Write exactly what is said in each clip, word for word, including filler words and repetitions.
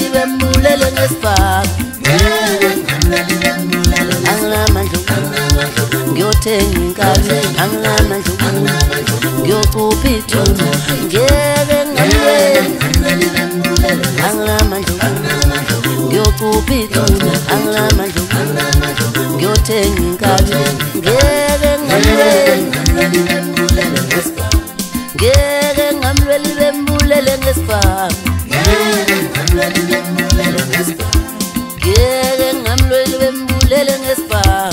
bembulele ngesibhamu angilamandla ngiyothenga inkabi angilamandla ngiyocupha ithuna ngeke ngamlweli angilamandla ngiyocupha ithuna angilamandla ngiyothenga inkabi ngeke ngamlweli ngeke ngamlweli bembulele ngesibhamu ngeke ngamlweli bembulele ngesibhamu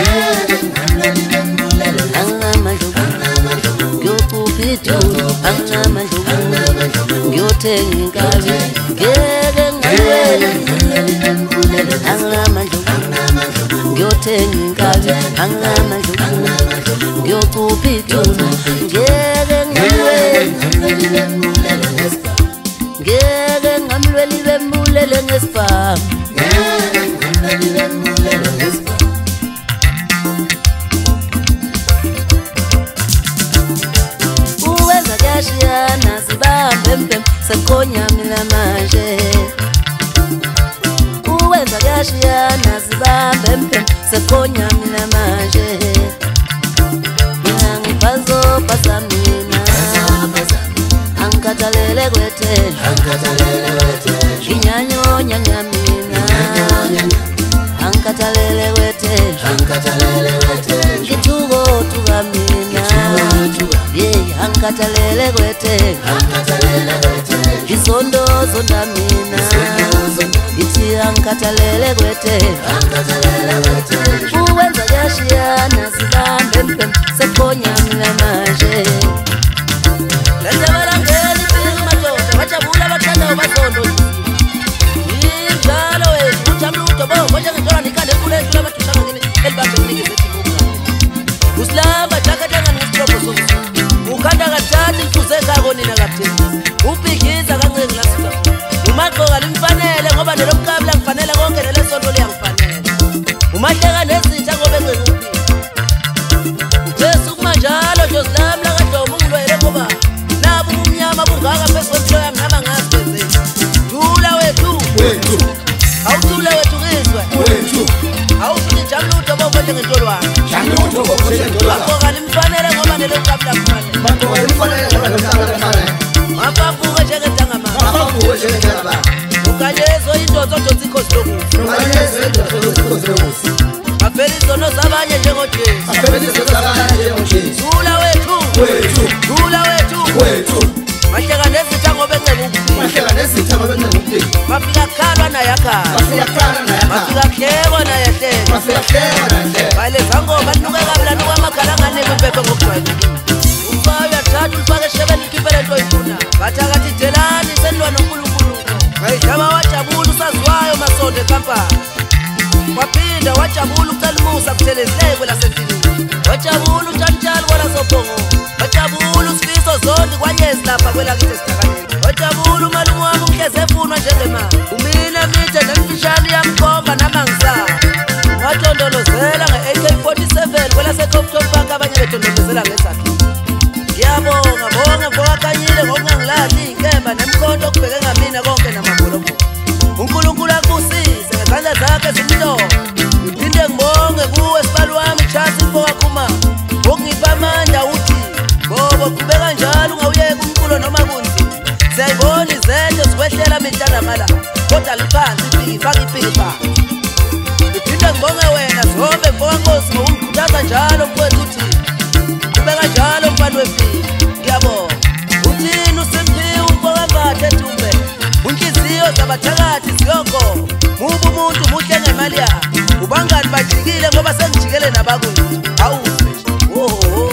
angilamandla ngiyocupha ithuna angilamandla ngiyothenga inkabi ngeke ngamlweli angilamandla ngiyothenga inkabi angilamandla ngiyocupha ithuna ngeke ngamlweli ngeke ngamlweli bembulele ngesibhamu uwenza kuyashiyana sibambe mpem sekhonyamila manje uwenza kuyashiyana sibambe mpem sekhonyamila manje mina ngibhazobhasa mina angikhathalele kwethela nginyanyonya nyamina angikhathalele kwethela ngithukotuka mina yeyi angikhathalele kwethela ngizondozonda mina ithi angikhathalele kwethela uwenza kuyashiyana sibambe mpem sekhonyamila manje lenzabalangeli fika madoda bajabula bathanda ubazondo injalo wethu uthamludo bo konje ngithola nikhande kulethu labadushana ngini elibambe ngike sethi usilamba jakatanga ngistrobo ukhanda kathathu ifuze kako nina kathini ubhigiza kancane lasiba umaqoka limfanele ngoba nelomkabla ngifanele konke nelesonto liyangifanele umahleka nezitha ngoba engekuphi uthesu kumanjalo nje silami la kadomo ngilwele ngoba nabo umnyama bungaka phezu kwempilo yami nama ngazibeze thula wethu wethu awuthula wethu kizwe wethu awufuni jamludo bonke ngentolwane jamludo bonke ngentolwane ngoba limfanele ngoba nelomkabla ngifanele ngoba limfanele ngoba nelomkabla ngifanele mafafuke njengetanga mama mafafuke njengetanga baba ukanyezo indodo zotsikho zilokuthi ukanyezo indodo zotsikho zilokuthi afelizo nozabanye njengojesu afelizo nozabanye njengojesu thula wethu wethu thula wethu wethu mahleka nezitha ngoba encebe ukufika mahleka nezitha ngoba encebe ukufika mafika khalwa naye akhala mafika khalwa naye akhala mafika hleko naye hleko mafika hleko naye hleko bale zangoba nuka kabla nuka makhala ngane bebhe ngokujwayela umfaya uyathatha ulifake eshebeni ikipele into oyifuna bathi akathi delani senilwa noNkulunkulu ngayidlaba wajabula usaziwayo masonto ekampani waphinda wajabula ucela umusa kuthelezileko lasendlini wajabula utshanitshali kwala sobhongo wajabula usifiso zonke kwanyezi lapha kwelakithi esidakaneni wajabula umalume wami umhleze efunwa njengemali umina mide nemfishane yamkhomba namangisala watondolozela nge-A K forty-seven kwelaseCopton Park abanye betondolozela ngezakhe ngiyabonga bonga mfokakanyile ngokungangilahli inkemba nemkhonto okubheke ngamina konke namabholobo uNkulunkulu akubusise ngezandla zakhe zimhlophe ngiphinde ngibonge kuwe sibali wami chasi mfokakhuma ngokungipha amandla uthi bobo qhubeka njalo ungawuyeka umculo noma kunzima siyayibona izenzo zikwehlela mintana mala kodwa liphansi ifike ifake ipiki phansi ngiphinde ngibonge wena zobe mfokankosi ngokungikhuthaza njalo mfowethu uthi qhubeka njalo mfana wempilo ngiyabonga uthini uSimphiwe umfokambatha eThumbe unhliziyo zabathakathi ziyonko mubu umuntu muhle ngemali yakhe ubangani bajikile ngoba sengijikele nabakwethu awuze oho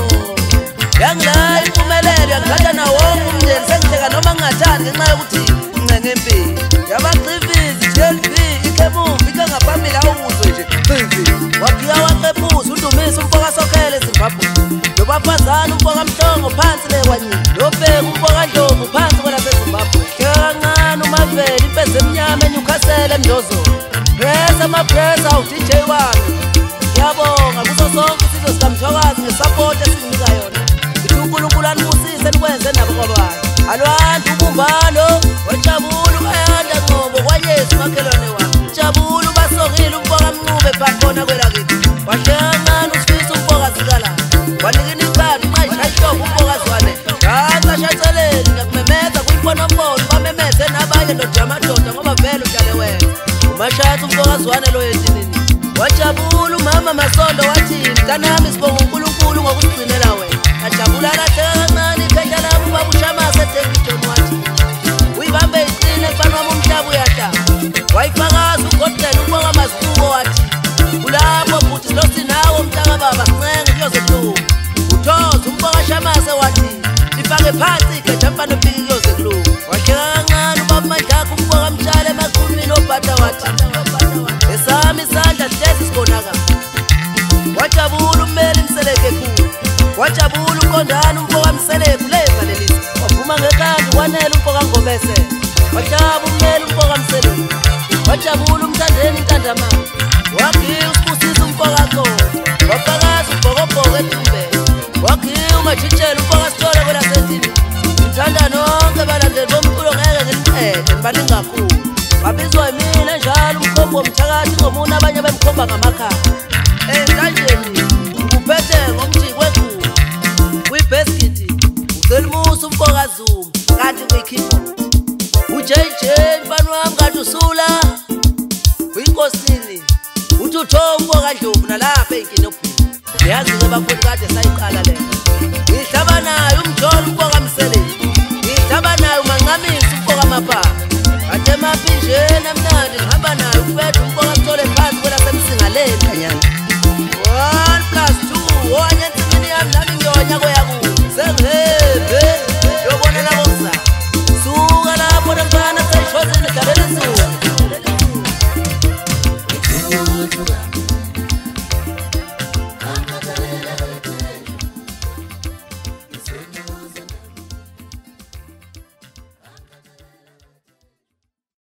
yangila impumelelo yakuthatha nawo wonke umndeni sengihleka noma ngingathandi ngenxa yokuthi ngincenga empilo yabaqhifizi T L V ikemumbi ike ngaphambili awuzwe nje qizi waphika waqephuza undumisa umfokasokhele eZimbabwe nobafazana umfokamhlongo phansi lekwanyini nobheka umfokandlovu phansi kwelaseZimbabwe hleka kancane umaveli impezi emnyama eNewcastle emndozo press amapress awu D J wami ngiyabonga kuso sonke isizwe sikamthwakazi ngesupport esinika yona ithi uNkulunkulu anibusise nikwenze nabo kwabanye alwantu ubumbano wajabula uyanda ngobo kwanye makhelwane wami Jabulu basokile umfoka mncube bakhona kwelakithi wahlangana usifisa umfoka zikala wanikini ikhadi mayishayihlobo umfoka zwane Gaza shaceleni ngakumemeza kuyibona mbolo bamemeze nabanye ndojamadoda ngoba vele uhlale wena Umashatha umfoka zwane lo yendinini Wajabulu mama Masondo wathi mntanami sibonga uNkulunkulu ngokusigcinela wena ajabula kancane iphehla lami babushamase eThekwini wathi uyibambe iqine mfana wami umhlaba uyahla wayifakaza ugodela umfoka masibuko wathi kulapho futhi losi nawo mntaka baba sincenge kuyoze kulungu uthoza umfoka shamase wathi ifake phansi igeja mfana ofika kuyoze kulungu wahleka kancane ubaba Mandlakhe umfoka mtshale emakhulumini obhata wathi esami isandla sihlezi sibonaka wajabula ummeli Mseleke khulu wajabula uKondana umfoka Mseleke leza lelisa wavuma ngekhanda wanela umfoka Ngobese wahlaba ummeli umfoka Mseleke wajabula umthandeni intandama wakhiya usibusisa umfoka Qolo wafakaza ubhokobhoko eDumbe wakhiya umajitshela umfoka Sithole kwelasendini ngithanda nonke balandeli bomculo ngeke ngiliqede nibaningi kakhulu babizwa yimina njalo umkhombo womthakathi ngomuna abanye bemkhomba ngamakhaya entanjeni ukuphethe ngomjikwe khulu kuyibheskiti uselmusa umfoka Zuma kanti kuyikhipho uJ J mfana wami kanti usula kuyinkosini uthi utho umfoka Dlovu nalapha enkini ophila uyazi ke bakhulu kade sayiqala le ngihlaba nayo umjolo umfoka Mseleke ngihlaba nayo uMancamisa umfoka Mapapa ate mapinjena